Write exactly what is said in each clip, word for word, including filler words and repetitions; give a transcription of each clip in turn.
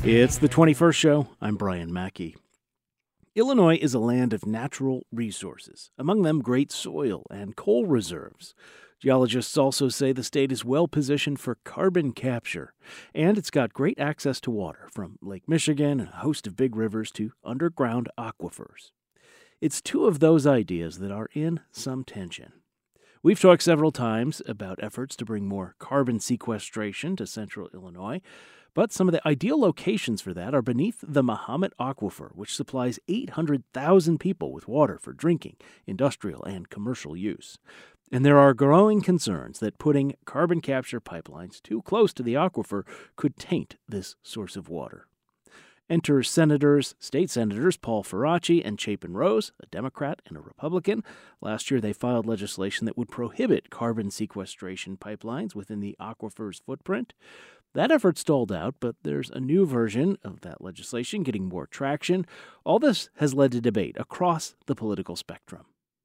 It's the twenty-first show. I'm Brian Mackey. Illinois is a land of natural resources, among them great soil and coal reserves. Geologists also say the state is well positioned for carbon capture, and it's got great access to water, from Lake Michigan and a host of big rivers to underground aquifers. It's two of those ideas that are in some tension. We've talked several times about efforts to bring more carbon sequestration to central Illinois, but some of the ideal locations for that are beneath the Mahomet Aquifer, which supplies eight hundred thousand people with water for drinking, industrial, and commercial use. And there are growing concerns that putting carbon capture pipelines too close to the aquifer could taint this source of water. Enter Senators, State Senators Paul Faraci and Chapin Rose, a Democrat and a Republican. Last year they filed legislation that would prohibit carbon sequestration pipelines within the aquifer's footprint. That effort stalled out, but there's a new version of that legislation getting more traction. All this has led to debate across the political spectrum.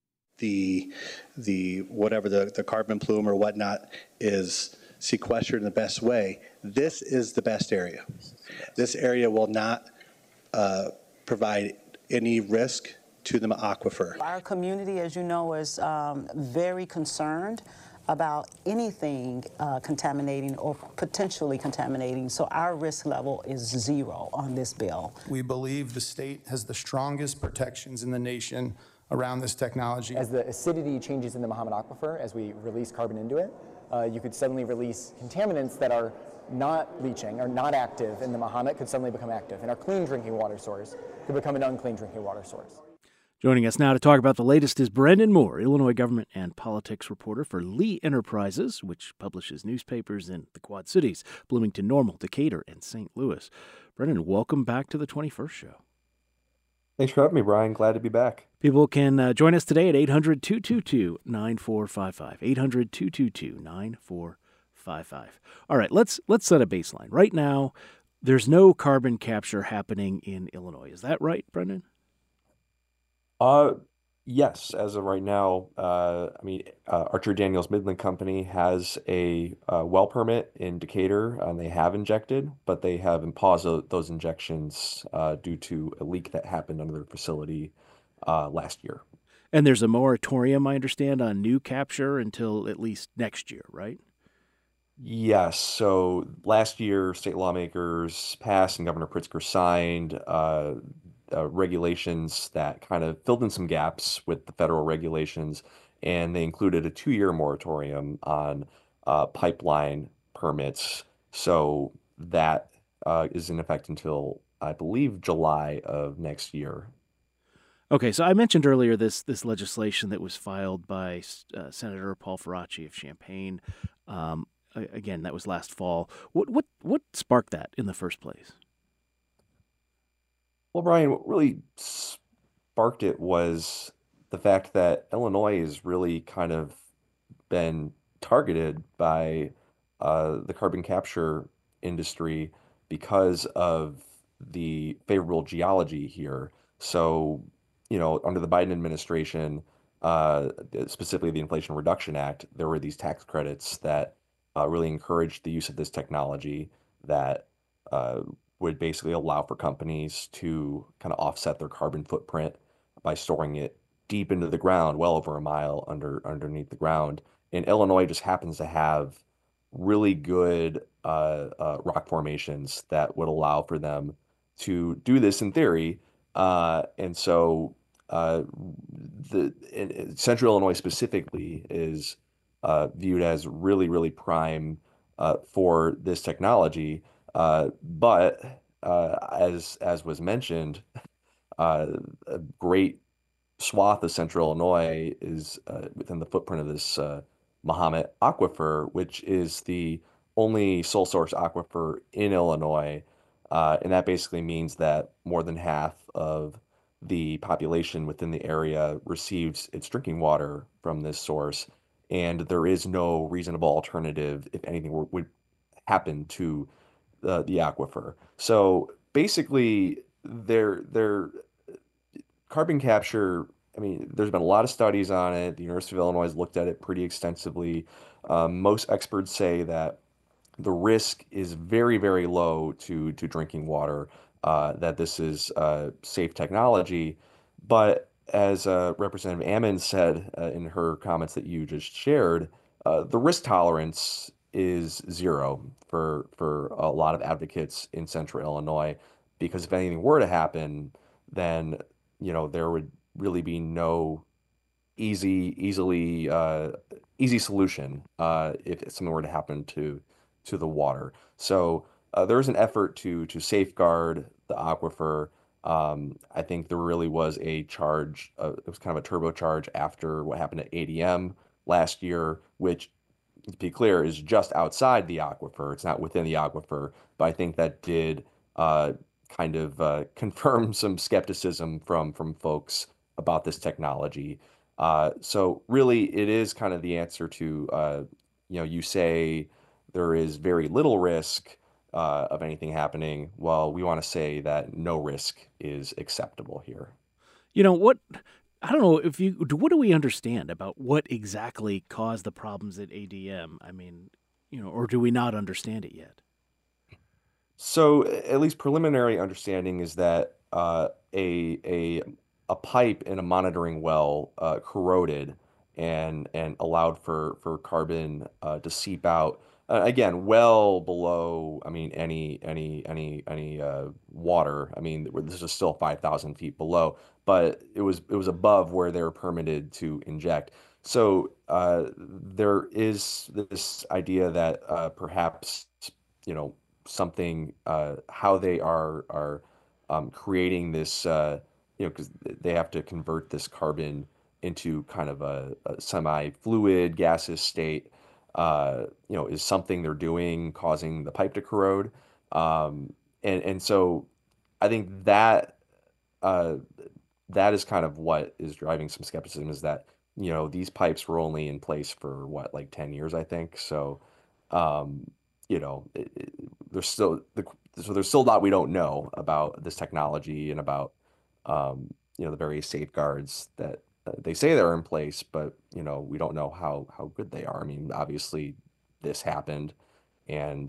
The the whatever the, the carbon plume or whatnot is sequestered in the best way. This is the best area. This area will not uh, provide any risk to the aquifer. Our community, as you know, is um, very concerned about anything uh, contaminating or potentially contaminating. So our risk level is zero on this bill. We believe the state has the strongest protections in the nation around this technology. As the acidity changes in the Mahomet Aquifer, as we release carbon into it, uh, you could suddenly release contaminants that are not leaching or not active in the Mahomet could suddenly become active, and our clean drinking water source could become an unclean drinking water source. Joining us now to talk about the latest is Brendan Moore, Illinois government and politics reporter for Lee Enterprises, which publishes newspapers in the Quad Cities, Bloomington, Normal, Decatur, and Saint Louis. Brendan, welcome back to the twenty-first show. Thanks for having me, Brian. Glad to be back. People can uh, join us today at eight hundred, two two two, nine four five five, eight hundred, two two two, nine four five five. All right, let's let's set a baseline. Right now, there's no carbon capture happening in Illinois. Is that right, Brendan? Uh, yes, as of right now, uh, I mean, uh, Archer Daniels Midland Company has a uh, well permit in Decatur, and they have injected, but they have paused tho- those injections uh, due to a leak that happened under their facility uh, last year. And there's a moratorium, I understand, on new capture until at least next year, right? Yes. So last year, state lawmakers passed and Governor Pritzker signed uh, uh, regulations that kind of filled in some gaps with the federal regulations, and they included a two-year moratorium on uh, pipeline permits. So that uh, is in effect until, I believe, July of next year. Okay, so I mentioned earlier this this legislation that was filed by uh, Senator Paul Faraci of Champaign. Um, again, that was last fall. What what what sparked that in the first place? Well, Brian, what really sparked it was the fact that Illinois has really kind of been targeted by uh, the carbon capture industry because of the favorable geology here. So, you know, under the Biden administration, uh, specifically the Inflation Reduction Act, there were these tax credits that uh, really encouraged the use of this technology that uh, would basically allow for companies to kind of offset their carbon footprint by storing it deep into the ground, well over a mile under underneath the ground. And Illinois just happens to have really good uh, uh, rock formations that would allow for them to do this in theory. Uh, and so uh, the in, in Central Illinois specifically is uh, viewed as really, really prime uh, for this technology. Uh, but uh, as as was mentioned, uh, a great swath of Central Illinois is uh, within the footprint of this uh, Mahomet Aquifer, which is the only sole source aquifer in Illinois. Uh, and that basically means that more than half of the population within the area receives its drinking water from this source. And there is no reasonable alternative if anything were, would happen to uh, the aquifer. So basically, their their carbon capture, I mean, there's been a lot of studies on it. The University of Illinois has looked at it pretty extensively. Um, most experts say that the risk is very, very low to to drinking water, uh, that this is uh, safe technology. But as uh, Representative Ammons said uh, in her comments that you just shared, uh, the risk tolerance is zero for for a lot of advocates in Central Illinois, because if anything were to happen, then you know there would really be no easy, easily, uh, easy solution uh, if something were to happen to to the water. So uh, there was an effort to to safeguard the aquifer. Um, I think there really was a charge. Uh, it was kind of a turbocharge after what happened at A D M last year, which, to be clear, is just outside the aquifer. It's not within the aquifer, but I think that did uh, kind of uh, confirm some skepticism from from folks about this technology. Uh, so really, it is kind of the answer to, uh, you know, you say there is very little risk uh, of anything happening. Well, we want to say that no risk is acceptable here. You know what? I don't know if you. What do we understand about what exactly caused the problems at A D M? I mean, you know, or do we not understand it yet? So at least preliminary understanding is that uh, a a a pipe in a monitoring well uh, corroded and and allowed for for carbon uh, to seep out. Uh, again, well below, I mean, any any any any uh, water. I mean, this is still five thousand feet below, but it was it was above where they were permitted to inject. So uh, there is this idea that uh, perhaps, you know, something, uh, how they are are um, creating this, uh, you know, because they have to convert this carbon into kind of a, a semi-fluid gaseous state, uh, you know, is something they're doing causing the pipe to corrode. Um, and and so I think that uh, that is kind of what is driving some skepticism, is that, you know, these pipes were only in place for what, like ten years, I think. So, um, you know, it, it, there's still the so there's still a lot we don't know about this technology and about, um, you know, the various safeguards that uh, they say they're in place, but you know, we don't know how how good they are. I mean, obviously, this happened, and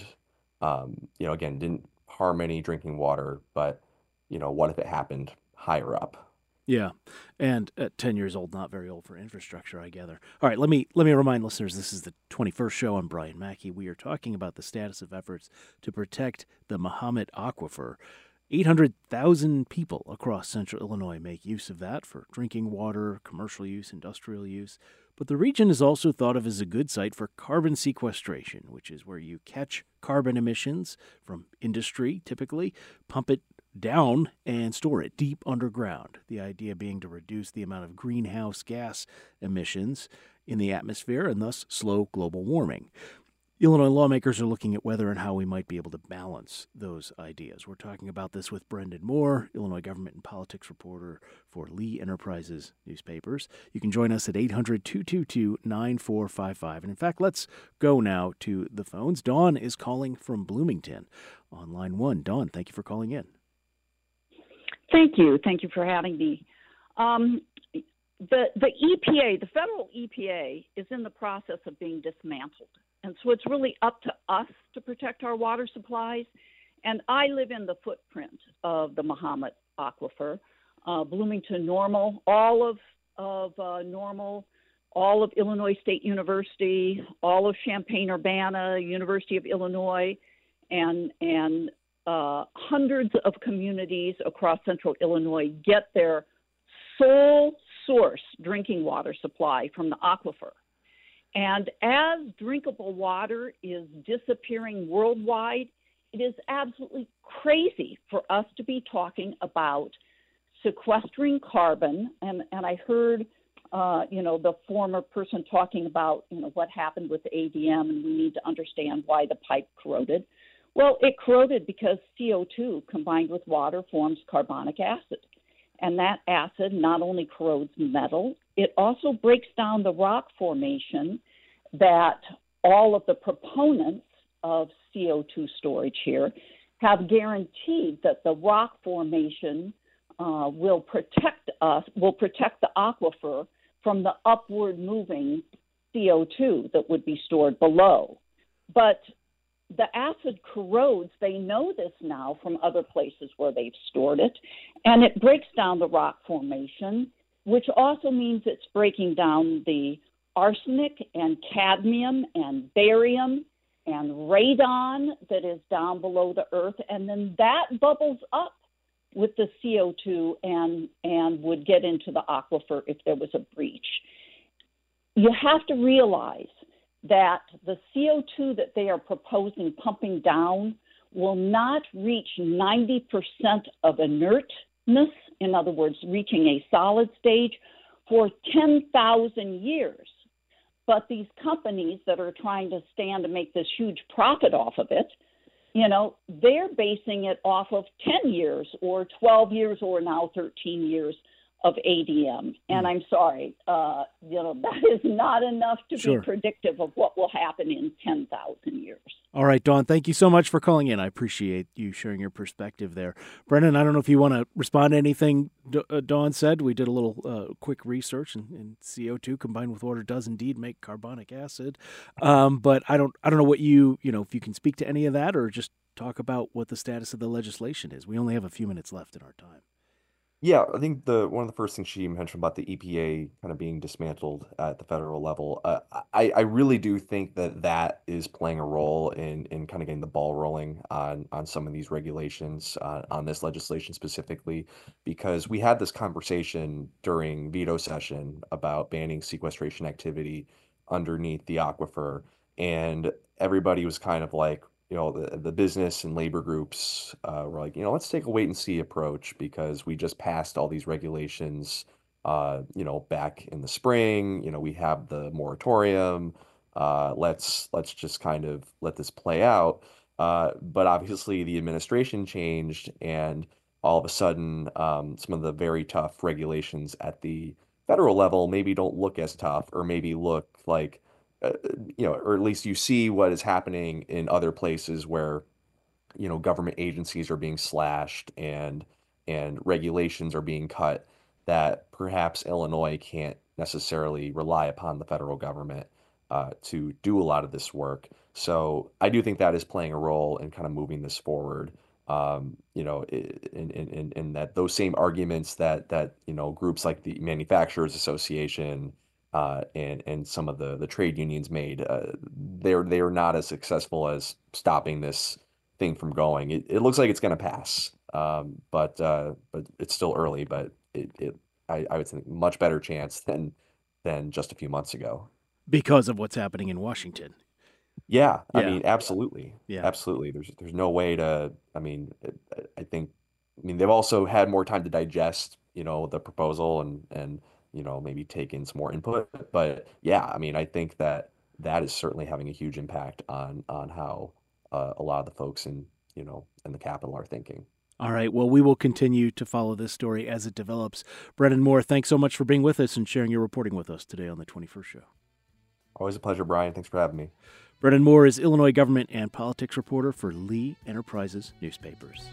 um, you know, again, didn't harm any drinking water, but you know, what if it happened higher up? Yeah, and at ten years old, not very old for infrastructure, I gather. All right, let me let me remind listeners, this is the twenty-first show. I'm Brian Mackey. We are talking about the status of efforts to protect the Mahomet Aquifer. eight hundred thousand people across central Illinois make use of that for drinking water, commercial use, industrial use. But the region is also thought of as a good site for carbon sequestration, which is where you catch carbon emissions from industry, typically, pump it down and store it deep underground. The idea being to reduce the amount of greenhouse gas emissions in the atmosphere and thus slow global warming. Illinois lawmakers are looking at whether and how we might be able to balance those ideas. We're talking about this with Brendan Moore, Illinois government and politics reporter for Lee Enterprises newspapers. You can join us at eight hundred, two two two, nine four five five. And in fact, let's go now to the phones. Dawn is calling from Bloomington on line one. Dawn, thank you for calling in. Thank you. Thank you for having me. Um, the the E P A, the federal E P A, is in the process of being dismantled. And so it's really up to us to protect our water supplies. And I live in the footprint of the Mahomet Aquifer, uh, Bloomington, Normal, all of, of uh, Normal, all of Illinois State University, all of Champaign-Urbana, University of Illinois, and and Uh, hundreds of communities across central Illinois get their sole source drinking water supply from the aquifer. And as drinkable water is disappearing worldwide, it is absolutely crazy for us to be talking about sequestering carbon. And, and I heard, uh, you know, the former person talking about, you know, what happened with the A D M, and we need to understand why the pipe corroded. Well, it corroded because C O two combined with water forms carbonic acid. And that acid not only corrodes metal, it also breaks down the rock formation that all of the proponents of C O two storage here have guaranteed that the rock formation uh, will protect us, will protect the aquifer from the upward moving C O two that would be stored below. But the acid corrodes. They know this now from other places where they've stored it, and it breaks down the rock formation, which also means it's breaking down the arsenic and cadmium and barium and radon that is down below the earth, and then that bubbles up with the C O two and, and would get into the aquifer if there was a breach. You have to realize that the C O two that they are proposing pumping down will not reach ninety percent of inertness, in other words, reaching a solid stage, for ten thousand years. But these companies that are trying to stand to make this huge profit off of it, you know, they're basing it off of ten years or twelve years or now thirteen years of A D M. And I'm sorry, uh, you know, that is not enough to Sure. be predictive of what will happen in ten thousand years. All right, Dawn, thank you so much for calling in. I appreciate you sharing your perspective there. Brendan, I don't know if you want to respond to anything D- uh, Dawn said. We did a little uh, quick research, and, and C O two combined with water does indeed make carbonic acid. Um, but I don't, I don't know what you, you know, if you can speak to any of that or just talk about what the status of the legislation is. We only have a few minutes left in our time. Yeah, I think the one of the first things she mentioned about the E P A kind of being dismantled at the federal level, uh, I, I really do think that that is playing a role in, in kind of getting the ball rolling on, on some of these regulations, uh, on this legislation specifically, because we had this conversation during veto session about banning sequestration activity underneath the aquifer, and everybody was kind of like, you know, the, the business and labor groups uh, were like, you know, let's take a wait and see approach because we just passed all these regulations, uh, you know, back in the spring. You know, we have the moratorium. Uh, let's let's just kind of let this play out. Uh, but obviously, the administration changed, and all of a sudden, um, some of the very tough regulations at the federal level maybe don't look as tough, or maybe look like, Uh, you know, or at least you see what is happening in other places where, you know, government agencies are being slashed and and regulations are being cut, that perhaps Illinois can't necessarily rely upon the federal government uh, to do a lot of this work. So I do think that is playing a role in kind of moving this forward. Um, you know, in, in, in, in that those same arguments that that, you know, groups like the Manufacturers Association uh, and and some of the the trade unions made, uh, they're they're not as successful as stopping this thing from going. It, it looks like it's going to pass, um, but uh, but it's still early. But it, it I, I would think much better chance than than just a few months ago. Because of what's happening in Washington. Yeah, I Yeah. mean, absolutely, Yeah. absolutely. There's there's no way to. I mean, I- I think. I mean, they've also had more time to digest, you know, the proposal and and you know maybe take in some more input. But yeah, I mean, I think that that is certainly having a huge impact on on how uh, a lot of the folks in you know in the Capitol are thinking. All right. Well, we will continue to follow this story as it develops. Brendan Moore, thanks so much for being with us and sharing your reporting with us today on the twenty-first Show. Always a pleasure, Brian. Thanks for having me. Brendan Moore is Illinois government and politics reporter for Lee Enterprises Newspapers.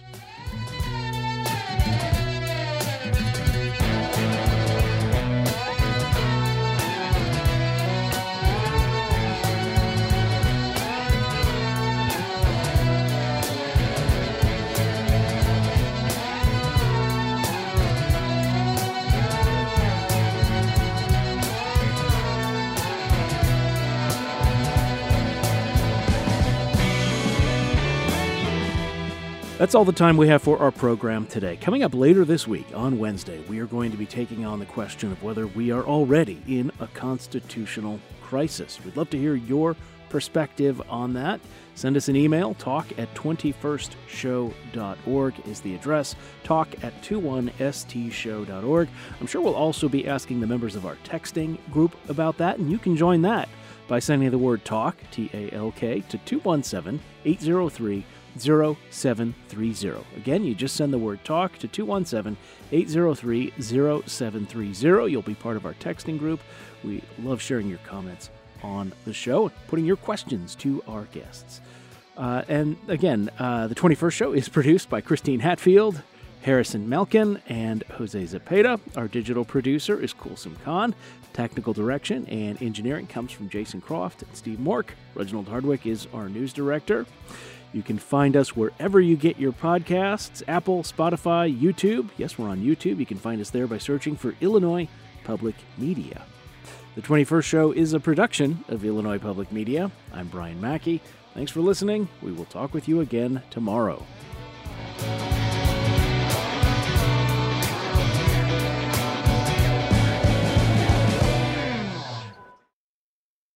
That's all the time we have for our program today. Coming up later this week, on Wednesday, we are going to be taking on the question of whether we are already in a constitutional crisis. We'd love to hear your perspective on that. Send us an email. Talk at twenty-first show dot org is the address. Talk at twenty-one s t show dot org. I'm sure we'll also be asking the members of our texting group about that, and you can join that by sending the word TALK, T A L K, to two one seven, eight zero three, zero seven three zero. Again, you just send the word TALK to two one seven, eight zero three, zero seven three zero. You'll be part of our texting group. We love sharing your comments on the show, putting your questions to our guests. Uh, and again, uh, the twenty-first Show is produced by Christine Hatfield, Harrison Melkin and Jose Zepeda. Our digital producer is Kulsum Khan. Technical direction and engineering comes from Jason Croft and Steve Mork. Reginald Hardwick is our news director. You can find us wherever you get your podcasts, Apple, Spotify, YouTube. Yes, we're on YouTube. You can find us there by searching for Illinois Public Media. The twenty-first Show is a production of Illinois Public Media. I'm Brian Mackey. Thanks for listening. We will talk with you again tomorrow.